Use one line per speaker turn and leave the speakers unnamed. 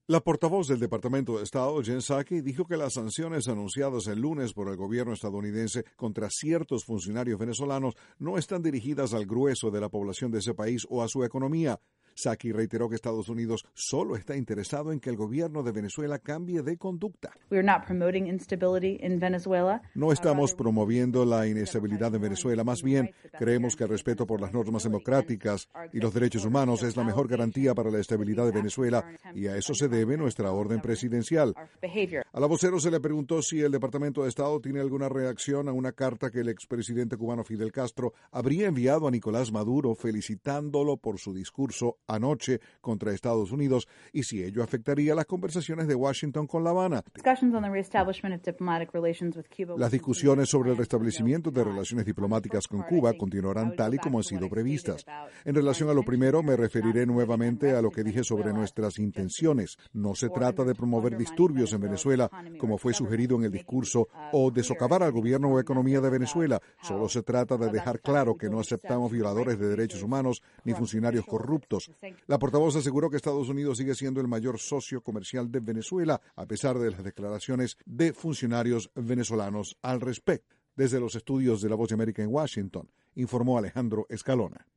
La portavoz del Departamento de Estado, Jen Psaki, dijo que las sanciones anunciadas el lunes por el gobierno estadounidense contra ciertos funcionarios venezolanos no están dirigidas al grueso de la población de ese país o a su economía. Psaki reiteró que Estados Unidos solo está interesado en que el gobierno de Venezuela cambie de conducta. No estamos promoviendo la inestabilidad en Venezuela, más bien creemos que el respeto por las normas democráticas y los derechos humanos es la mejor garantía para la estabilidad de Venezuela y a eso se debe nuestra orden presidencial. A la vocero se le preguntó si el Departamento de Estado tiene alguna reacción a una carta que el expresidente cubano Fidel Castro habría enviado a Nicolás Maduro felicitándolo por su discurso anoche contra Estados Unidos y si ello afectaría las conversaciones de Washington con La Habana. Las discusiones sobre el restablecimiento de relaciones diplomáticas con Cuba continuarán tal y como han sido previstas. En relación a lo primero, me referiré nuevamente a lo que dije sobre nuestras intenciones. No se trata de promover disturbios en Venezuela, como fue sugerido en el discurso, o de socavar al gobierno o economía de Venezuela. Solo se trata de dejar claro que no aceptamos violadores de derechos humanos ni funcionarios corruptos. La portavoz aseguró que Estados Unidos sigue siendo el mayor socio comercial de Venezuela, a pesar de las declaraciones de funcionarios venezolanos al respecto. Desde los estudios de La Voz de América en Washington, informó Alejandro Escalona.